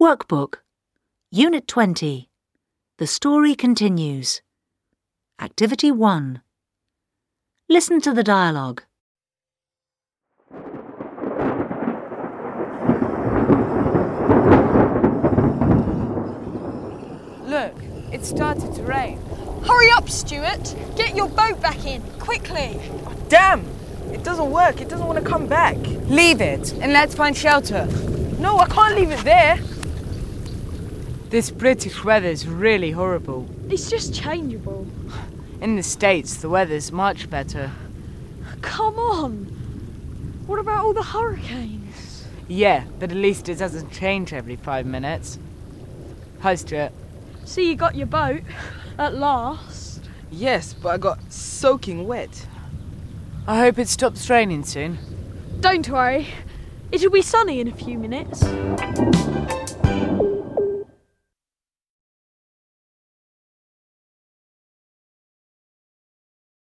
Workbook, Unit 20. The story continues. Activity 1. Listen to the dialogue. Look, it started to rain. Hurry up, Stuart! Get your boat back in, quickly! Damn! It doesn't work. It doesn't want to come back. Leave it and let's find shelter. No, I can't leave it there. This British weather's really horrible. It's just changeable. In the States, the weather's much better. Come on! What about all the hurricanes? Yeah, but at least it doesn't change every 5 minutes. Hi, Stuart. So you got your boat, at last. Yes, but I got soaking wet. I hope it stops raining soon. Don't worry, it'll be sunny in a few minutes.